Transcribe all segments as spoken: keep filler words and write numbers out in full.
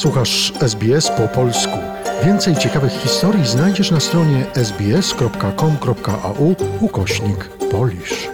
Słuchasz S B S po polsku. Więcej ciekawych historii znajdziesz na stronie sbs.com.au ukośnik Polish.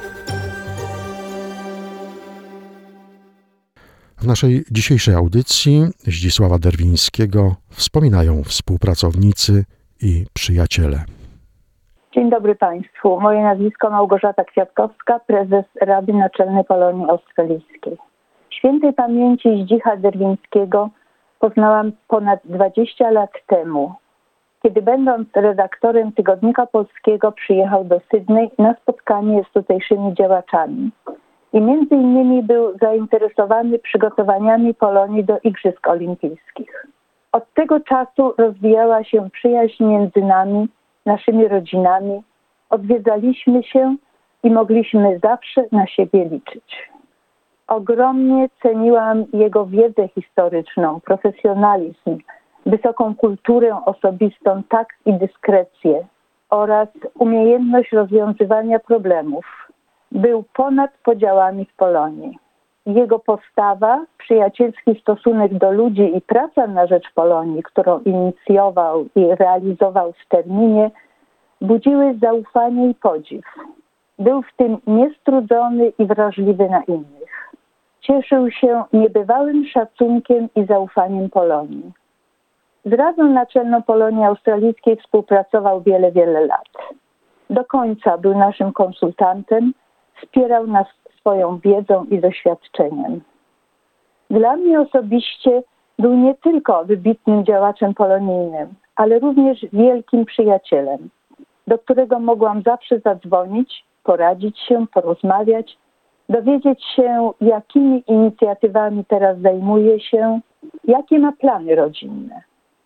W naszej dzisiejszej audycji Zdzisława Derwińskiego wspominają współpracownicy i przyjaciele. Dzień dobry Państwu. Moje nazwisko Małgorzata Kwiatkowska, prezes Rady Naczelnej Polonii Australijskiej. Świętej pamięci Zdzicha Derwińskiego poznałam ponad dwadzieścia lat temu, kiedy będąc redaktorem Tygodnika Polskiego przyjechał do Sydney na spotkanie z tutejszymi działaczami. I między innymi był zainteresowany przygotowaniami Polonii do Igrzysk Olimpijskich. Od tego czasu rozwijała się przyjaźń między nami, naszymi rodzinami. Odwiedzaliśmy się i mogliśmy zawsze na siebie liczyć. Ogromnie ceniłam jego wiedzę historyczną, profesjonalizm, wysoką kulturę osobistą, takt i dyskrecję oraz umiejętność rozwiązywania problemów. Był ponad podziałami w Polonii. Jego postawa, przyjacielski stosunek do ludzi i praca na rzecz Polonii, którą inicjował i realizował w terminie, budziły zaufanie i podziw. Był w tym niestrudzony i wrażliwy na innych. Cieszył się niebywałym szacunkiem i zaufaniem Polonii. Z Radą Naczelną Polonii Australijskiej współpracował wiele, wiele lat. Do końca był naszym konsultantem, wspierał nas swoją wiedzą i doświadczeniem. Dla mnie osobiście był nie tylko wybitnym działaczem polonijnym, ale również wielkim przyjacielem, do którego mogłam zawsze zadzwonić, poradzić się, porozmawiać, dowiedzieć się, jakimi inicjatywami teraz zajmuje się, jakie ma plany rodzinne.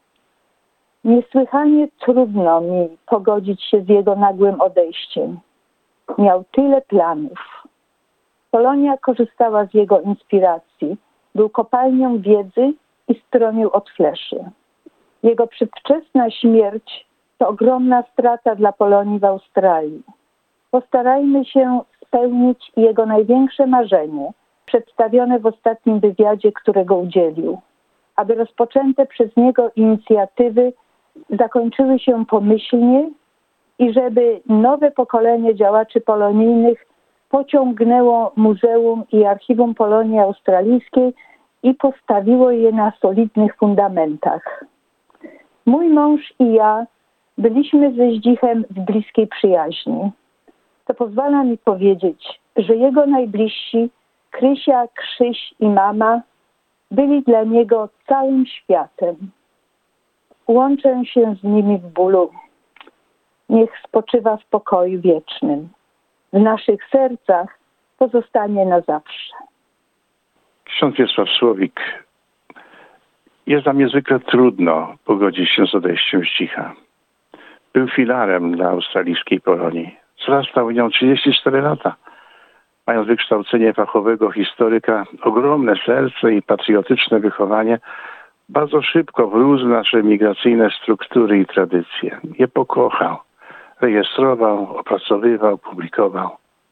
Niesłychanie trudno mi pogodzić się z jego nagłym odejściem. Miał tyle planów. Polonia korzystała z jego inspiracji. Był kopalnią wiedzy i stronił od fleszy. Jego przedwczesna śmierć to ogromna strata dla Polonii w Australii. Postarajmy się spełnić jego największe marzenie, przedstawione w ostatnim wywiadzie, którego udzielił, aby rozpoczęte przez niego inicjatywy zakończyły się pomyślnie i żeby nowe pokolenie działaczy polonijnych pociągnęło Muzeum i Archiwum Polonii Australijskiej i postawiło je na solidnych fundamentach. Mój mąż i ja byliśmy ze Zdzichem w bliskiej przyjaźni. To pozwala mi powiedzieć, że jego najbliżsi, Krysia, Krzyś i mama, byli dla niego całym światem. Łączę się z nimi w bólu. Niech spoczywa w pokoju wiecznym. W naszych sercach pozostanie na zawsze. Ksiądz Wiesław Słowik. Jest nam niezwykle trudno pogodzić się z odejściem Zdzicha. Był filarem dla australijskiej Polonii. Zrastał w nią trzydzieści cztery lata. Mając wykształcenie fachowego historyka, ogromne serce i patriotyczne wychowanie, bardzo szybko wrósł w nasze migracyjne struktury i tradycje. Je pokochał, rejestrował, opracowywał, publikował.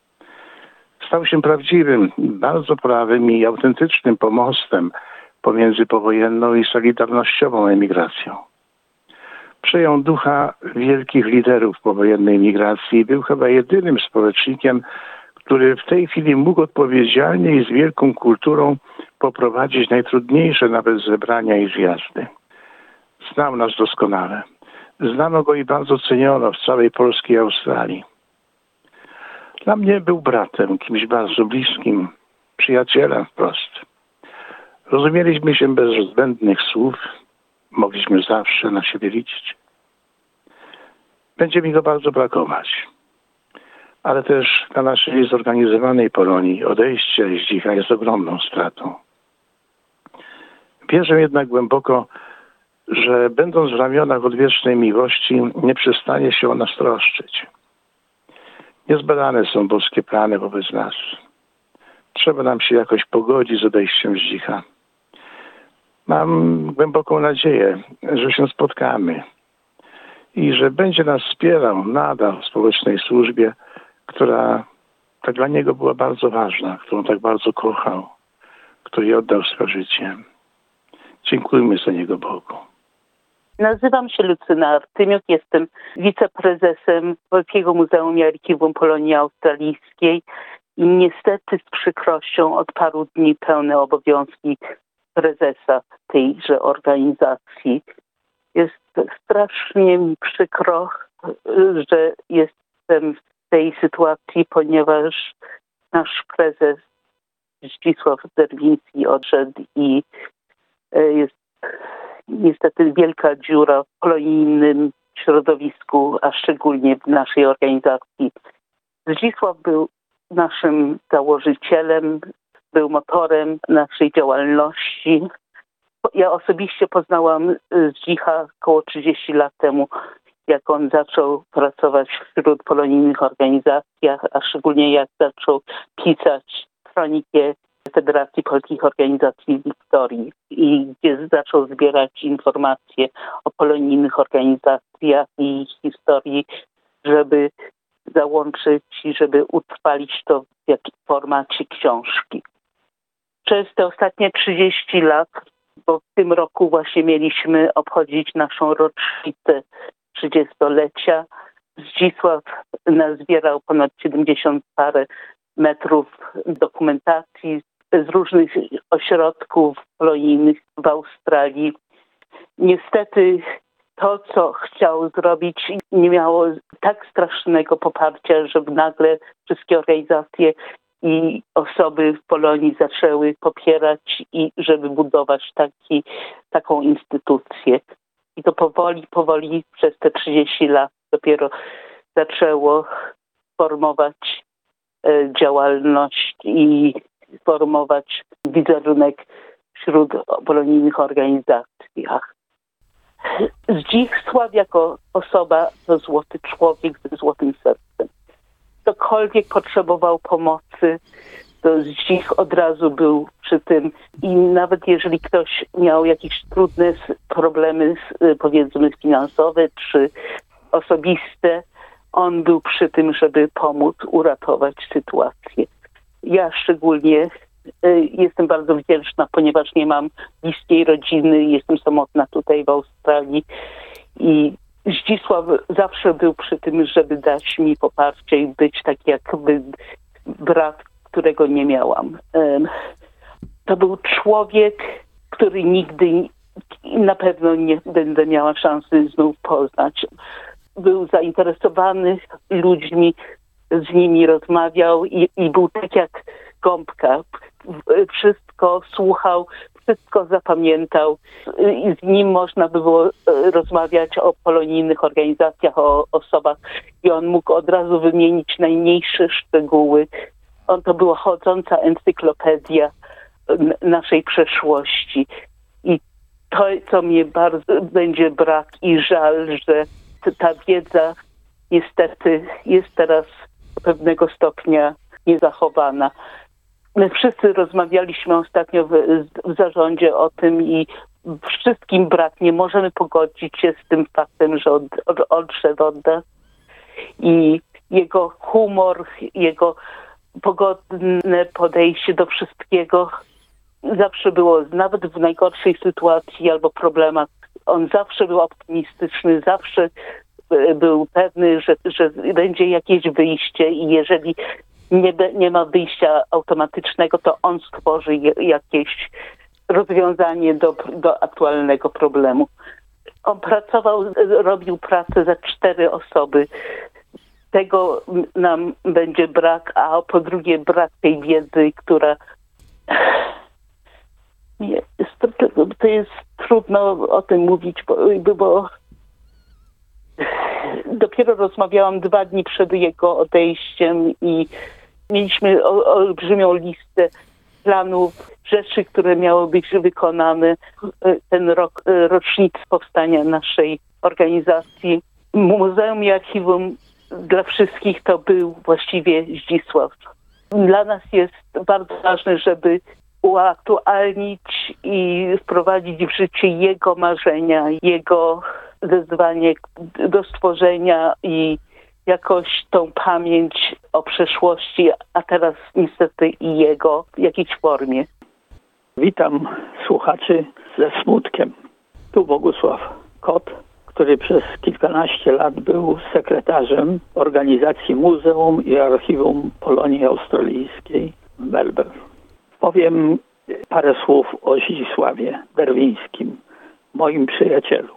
Stał się prawdziwym, bardzo prawym i autentycznym pomostem pomiędzy powojenną i solidarnościową emigracją. Przejął ducha wielkich liderów powojennej migracji i był chyba jedynym społecznikiem, który w tej chwili mógł odpowiedzialnie i z wielką kulturą poprowadzić najtrudniejsze nawet zebrania i zjazdy. Znał nas doskonale. Znano go i bardzo ceniono w całej polskiej Australii. Dla mnie był bratem, kimś bardzo bliskim, przyjacielem wprost. Rozumieliśmy się bez zbędnych słów, mogliśmy zawsze na siebie liczyć. Będzie mi go bardzo brakować. Ale też dla naszej zorganizowanej Polonii odejście Zdzicha jest ogromną stratą. Wierzę jednak głęboko, że będąc w ramionach odwiecznej miłości, nie przestanie się o nas troszczyć. Niezbadane są boskie plany wobec nas. Trzeba nam się jakoś pogodzić z odejściem Zdzicha. Mam głęboką nadzieję, że się spotkamy i że będzie nas wspierał nadal w społecznej służbie, która tak dla niego była bardzo ważna, którą tak bardzo kochał, której oddał swoje życie. Dziękujmy za niego Bogu. Nazywam się Lucyna Artymiuk, jestem wiceprezesem Polskiego Muzeum i Archiwum Polonii Australijskiej i niestety z przykrością od paru dni pełnię obowiązki prezesa tejże organizacji. Jest strasznie mi przykro, że jestem w tej sytuacji, ponieważ nasz prezes Zdzisław Derwiński odszedł i jest niestety wielka dziura w polonijnym środowisku, a szczególnie w naszej organizacji. Zdzisław był naszym założycielem, był motorem naszej działalności. Ja osobiście poznałam Zdzicha około trzydzieści lat temu, jak on zaczął pracować wśród polonijnych organizacjach, a szczególnie jak zaczął pisać kronikę Federacji Polskich Organizacji Wiktorii i gdzie zaczął zbierać informacje o polonijnych organizacjach i ich historii, żeby załączyć i żeby utrwalić to w jakimś formacie książki. Przez te ostatnie trzydzieści lat, bo w tym roku właśnie mieliśmy obchodzić naszą rocznicę trzydziestolecia, Zdzisław nazbierał ponad siedemdziesiąt parę metrów dokumentacji z różnych ośrodków polonijnych w Australii. Niestety to, co chciał zrobić, nie miało tak strasznego poparcia, żeby nagle wszystkie organizacje i osoby w Polonii zaczęły popierać i żeby budować taki, taką instytucję. I to powoli, powoli przez te trzydzieści lat dopiero zaczęło formować e, działalność i formować wizerunek wśród polonijnych organizacjach. Zdzisław jako osoba to złoty człowiek ze złotym sercem. Ktokolwiek potrzebował pomocy, to Zdzich od razu był przy tym i nawet jeżeli ktoś miał jakieś trudne problemy, powiedzmy finansowe czy osobiste, on był przy tym, żeby pomóc uratować sytuację. Ja szczególnie y, jestem bardzo wdzięczna, ponieważ nie mam bliskiej rodziny, jestem samotna tutaj w Australii i Zdzisław zawsze był przy tym, żeby dać mi poparcie i być tak jakby brat, którego nie miałam. Y, to był człowiek, który nigdy na pewno nie będę miała szansy znów poznać. Był zainteresowany ludźmi, z nimi rozmawiał i, i był tak jak gąbka. Wszystko słuchał, wszystko zapamiętał i z nim można było rozmawiać o polonijnych organizacjach, o osobach i on mógł od razu wymienić najmniejsze szczegóły. On to była chodząca encyklopedia naszej przeszłości i to, co mnie bardzo będzie brak i żal, że ta wiedza niestety jest teraz do pewnego stopnia niezachowana. My wszyscy rozmawialiśmy ostatnio w, w zarządzie o tym i wszystkim brak. Nie możemy pogodzić się z tym faktem, że od, od, odszedł od nas. I jego humor, jego pogodne podejście do wszystkiego zawsze było, nawet w najgorszej sytuacji albo problemach, on zawsze był optymistyczny, zawsze był pewny, że, że będzie jakieś wyjście i jeżeli nie, nie ma wyjścia automatycznego, to on stworzy jakieś rozwiązanie do, do aktualnego problemu. On pracował, robił pracę za cztery osoby. Tego nam będzie brak, a po drugie brak tej wiedzy, która nie, to jest trudno o tym mówić, bo, bo dopiero rozmawiałam dwa dni przed jego odejściem i mieliśmy olbrzymią listę planów, rzeczy, które miały być wykonane ten rok, rocznicy powstania naszej organizacji. Muzeum i Archiwum dla wszystkich to był właściwie Zdzisław. Dla nas jest bardzo ważne, żeby uaktualnić i wprowadzić w życie jego marzenia, jego wezwanie do stworzenia i jakoś tą pamięć o przeszłości, a teraz niestety i jego w jakiejś formie. Witam słuchaczy ze smutkiem. Tu Bogusław Kot, który przez kilkanaście lat był sekretarzem organizacji Muzeum i Archiwum Polonii Australijskiej w Melbourne. Powiem parę słów o Zdzisławie Derwińskim, moim przyjacielu.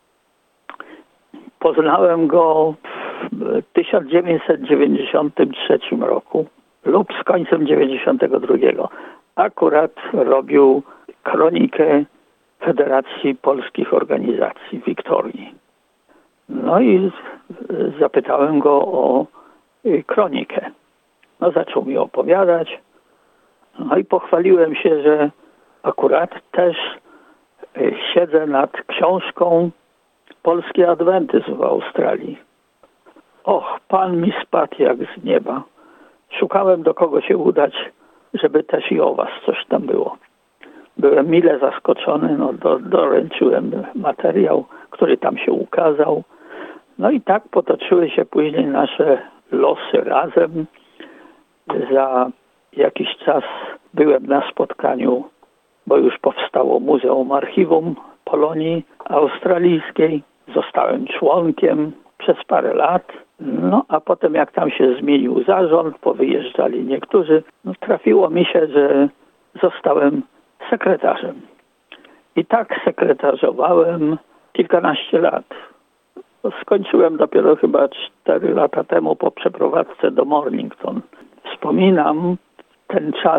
Poznałem go w tysiąc dziewięćset dziewięćdziesiątym trzecim roku lub z końcem dziewięćdziesiątego drugiego. Akurat robił kronikę Federacji Polskich Organizacji w Wiktorii. No i zapytałem go o kronikę. No zaczął mi opowiadać. No i pochwaliłem się, że akurat też siedzę nad książką Polski Adwentyzm w Australii. Och, Pan mi spadł jak z nieba. Szukałem, do kogo się udać, żeby też i o was coś tam było. Byłem mile zaskoczony, no do, doręczyłem materiał, który tam się ukazał. No i tak potoczyły się później nasze losy razem. Za jakiś czas byłem na spotkaniu, bo już powstało Muzeum Archiwum Polonii Australijskiej. Zostałem członkiem przez parę lat. No a potem jak tam się zmienił zarząd, powyjeżdżali niektórzy, no, trafiło mi się, że zostałem sekretarzem. I tak sekretarzowałem kilkanaście lat. Skończyłem dopiero chyba cztery lata temu po przeprowadzce do Mornington. Wspominam ten czas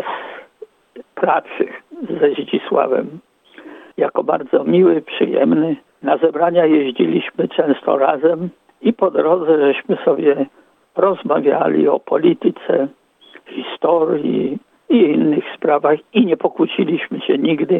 pracy ze Zdzisławem jako bardzo miły, przyjemny. Na zebrania jeździliśmy często razem i po drodze żeśmy sobie rozmawiali o polityce, historii i innych sprawach i nie pokłóciliśmy się nigdy.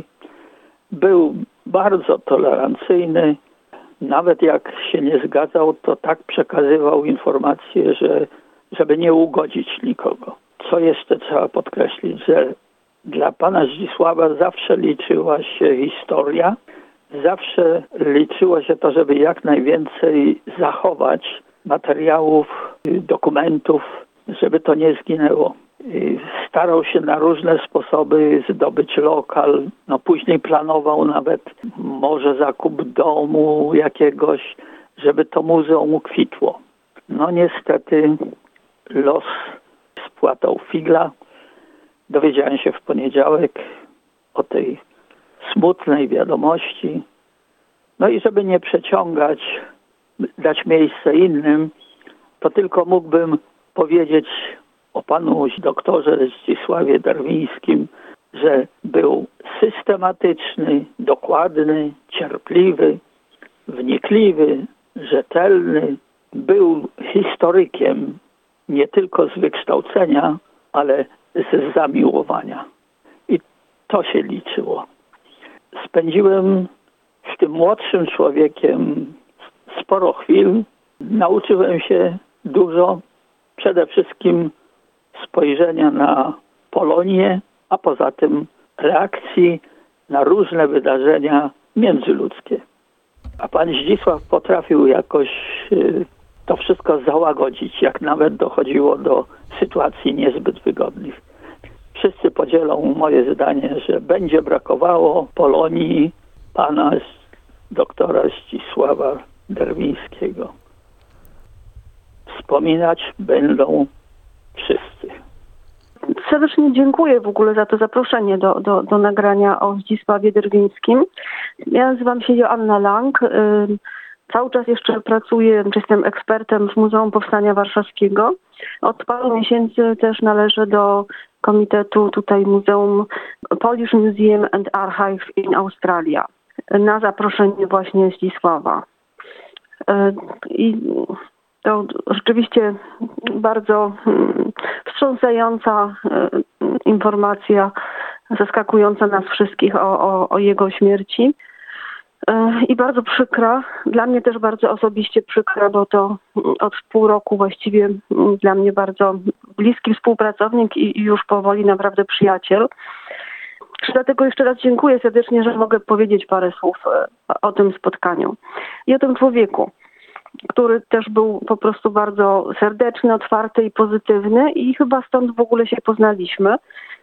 Był bardzo tolerancyjny. Nawet jak się nie zgadzał, to tak przekazywał informacje, że żeby nie ugodzić nikogo. Co jeszcze trzeba podkreślić, że dla pana Zdzisława zawsze liczyła się historia, zawsze liczyło się to, żeby jak najwięcej zachować materiałów, dokumentów, żeby to nie zginęło. Starał się na różne sposoby zdobyć lokal. No później planował nawet może zakup domu jakiegoś, żeby to muzeum ukwitło. No niestety los spłatał figla. Dowiedziałem się w poniedziałek o tej smutnej wiadomości. No i żeby nie przeciągać, dać miejsce innym, to tylko mógłbym powiedzieć o panu doktorze Zdzisławie Derwińskim, że był systematyczny, dokładny, cierpliwy, wnikliwy, rzetelny. Był historykiem nie tylko z wykształcenia, ale z zamiłowania. I to się liczyło. Spędziłem z tym młodszym człowiekiem sporo chwil. Nauczyłem się dużo, przede wszystkim spojrzenia na Polonię, a poza tym reakcji na różne wydarzenia międzyludzkie. A pan Zdzisław potrafił jakoś to wszystko załagodzić, jak nawet dochodziło do sytuacji niezbyt wygodnych. Wszyscy podzielą moje zdanie, że będzie brakowało Polonii pana doktora Zdzisława Derwińskiego. Wspominać będą wszyscy. Serdecznie dziękuję w ogóle za to zaproszenie do, do, do nagrania o Zdzisławie Derwińskim. Ja nazywam się Joanna Lang. Cały czas jeszcze pracuję, jestem ekspertem w Muzeum Powstania Warszawskiego. Od paru miesięcy też należę do komitetu tutaj Muzeum Polish Museum and Archive in Australia na zaproszenie właśnie Zdzisława. I to rzeczywiście bardzo wstrząsająca informacja, zaskakująca nas wszystkich o, o, o jego śmierci. I bardzo przykra, dla mnie też bardzo osobiście przykra, bo to od pół roku właściwie dla mnie bardzo bliski współpracownik i już powoli naprawdę przyjaciel. Dlatego jeszcze raz dziękuję serdecznie, że mogę powiedzieć parę słów o tym spotkaniu i o tym człowieku, który też był po prostu bardzo serdeczny, otwarty i pozytywny i chyba stąd w ogóle się poznaliśmy.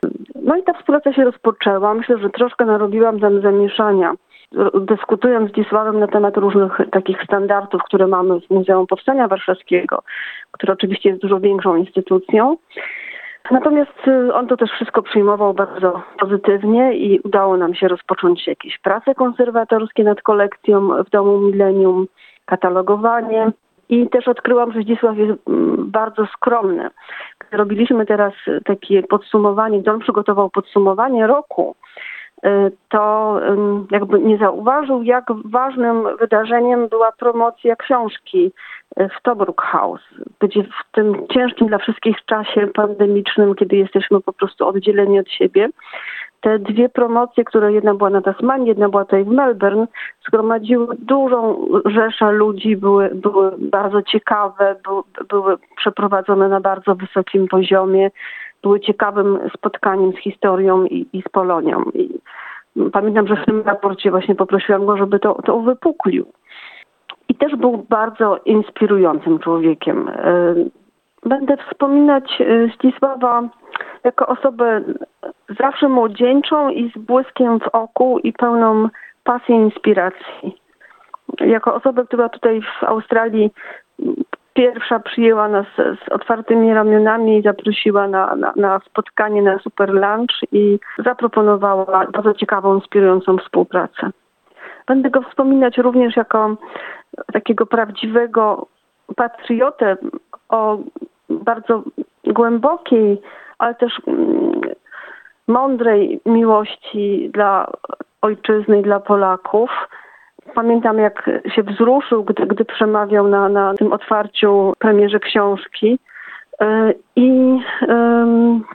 No i ta współpraca się rozpoczęła. Myślę, że troszkę narobiłam tam zamieszania, dyskutując z Zdzisławem na temat różnych takich standardów, które mamy w Muzeum Powstania Warszawskiego, które oczywiście jest dużo większą instytucją. Natomiast on to też wszystko przyjmował bardzo pozytywnie i udało nam się rozpocząć jakieś prace konserwatorskie nad kolekcją w Domu Millennium, katalogowanie. I też odkryłam, że Zdzisław jest bardzo skromny. Gdy robiliśmy teraz takie podsumowanie, gdy on przygotował podsumowanie roku, to jakby nie zauważył, jak ważnym wydarzeniem była promocja książki w Tobruk House, gdzie w tym ciężkim dla wszystkich czasie pandemicznym, kiedy jesteśmy po prostu oddzieleni od siebie, te dwie promocje, które jedna była na Tasmanii, jedna była tutaj w Melbourne, zgromadziły dużą rzeszę ludzi, były, były bardzo ciekawe, były, były przeprowadzone na bardzo wysokim poziomie, były ciekawym spotkaniem z historią i, i z Polonią. I pamiętam, że w tym raporcie właśnie poprosiłam go, żeby to, to uwypuklił. I też był bardzo inspirującym człowiekiem. Będę wspominać Zdzisława jako osobę zawsze młodzieńczą i z błyskiem w oku i pełną pasji i inspiracji. Jako osobę, która tutaj w Australii pierwsza przyjęła nas z otwartymi ramionami i zaprosiła na, na, na spotkanie, na super lunch i zaproponowała bardzo ciekawą, inspirującą współpracę. Będę go wspominać również jako takiego prawdziwego patriotę o bardzo głębokiej, ale też mądrej miłości dla ojczyzny i dla Polaków. Pamiętam, jak się wzruszył, gdy, gdy przemawiał na, na tym otwarciu premierze książki. I um,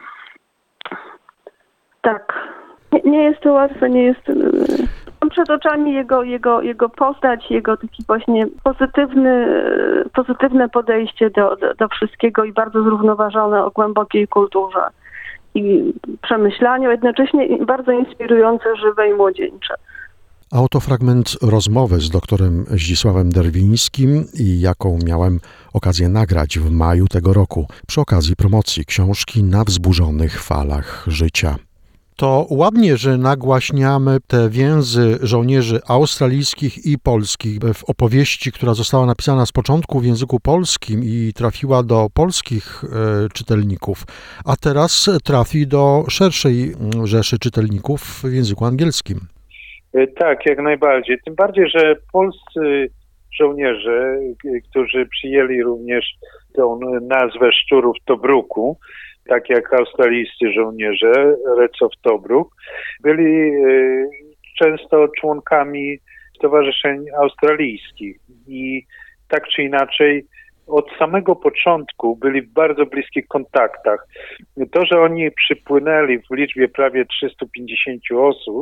tak, nie, nie jest to łatwe, nie jest... Mam przed oczami jego, jego, jego postać, jego taki właśnie pozytywny, pozytywne podejście do, do, do wszystkiego i bardzo zrównoważone o głębokiej kulturze i przemyślaniu, jednocześnie bardzo inspirujące, żywe i młodzieńcze. A oto fragment rozmowy z doktorem Zdzisławem Derwińskim i jaką miałem okazję nagrać w maju tego roku przy okazji promocji książki Na wzburzonych falach życia. To ładnie, że nagłaśniamy te więzy żołnierzy australijskich i polskich w opowieści, która została napisana z początku w języku polskim i trafiła do polskich e, czytelników, a teraz trafi do szerszej rzeszy czytelników w języku angielskim. Tak, jak najbardziej. Tym bardziej, że polscy żołnierze, którzy przyjęli również tą nazwę Szczurów Tobruku, tak jak australijscy żołnierze, Reds of Tobruk, byli często członkami stowarzyszeń australijskich i tak czy inaczej od samego początku byli w bardzo bliskich kontaktach. To, że oni przypłynęli w liczbie prawie trzystu pięćdziesięciu osób,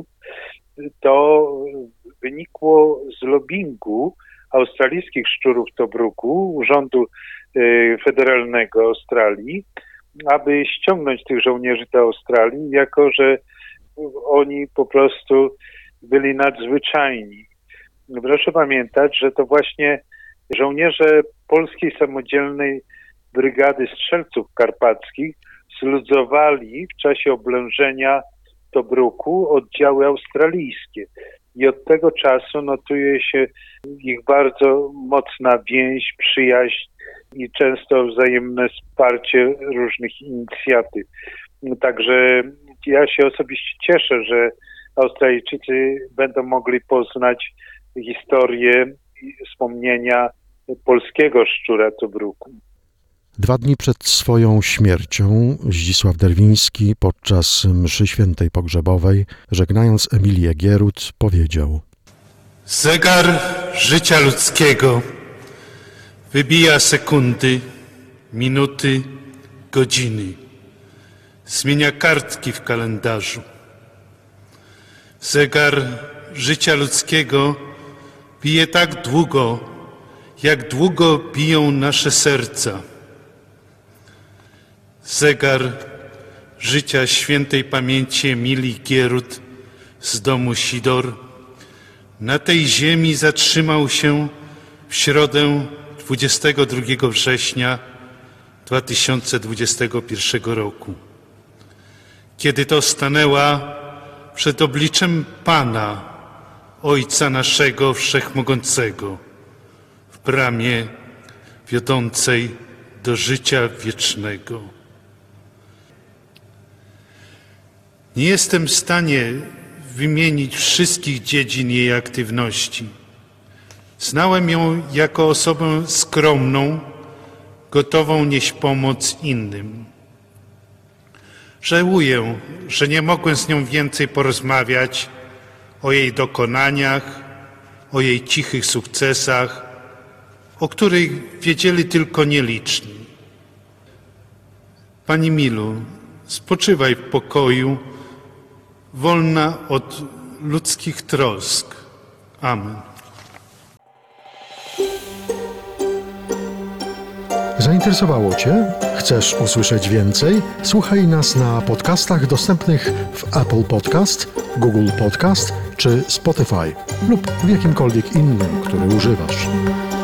to wynikło z lobbingu australijskich Szczurów Tobruku, Urzędu Federalnego Australii, aby ściągnąć tych żołnierzy do Australii, jako że oni po prostu byli nadzwyczajni. Proszę pamiętać, że to właśnie żołnierze Polskiej Samodzielnej Brygady Strzelców Karpackich zludzowali w czasie oblężenia Tobruku oddziały australijskie. I od tego czasu notuje się ich bardzo mocna więź, przyjaźń i często wzajemne wsparcie różnych inicjatyw. Także ja się osobiście cieszę, że Australijczycy będą mogli poznać historię i wspomnienia polskiego Szczura Tobruku. Dwa dni przed swoją śmiercią Zdzisław Derwiński podczas mszy świętej pogrzebowej, żegnając Emilię Gierut, powiedział: Zegar życia ludzkiego wybija sekundy, minuty, godziny. Zmienia kartki w kalendarzu. Zegar życia ludzkiego bije tak długo, jak długo biją nasze serca. Zegar życia świętej pamięci Emilii Gierut z domu Sidor na tej ziemi zatrzymał się w środę dwudziestego drugiego września dwa tysiące dwudziestego pierwszego roku. kiedy to stanęła przed obliczem Pana, Ojca naszego Wszechmogącego, w bramie wiodącej do życia wiecznego. Nie jestem w stanie wymienić wszystkich dziedzin jej aktywności. Znałem ją jako osobę skromną, gotową nieść pomoc innym. Żałuję, że nie mogłem z nią więcej porozmawiać o jej dokonaniach, o jej cichych sukcesach, o których wiedzieli tylko nieliczni. Pani Milu, spoczywaj w pokoju, wolna od ludzkich trosk. Amen. Zainteresowało Cię? Chcesz usłyszeć więcej? Słuchaj nas na podcastach dostępnych w Apple Podcast, Google Podcast czy Spotify lub w jakimkolwiek innym, który używasz.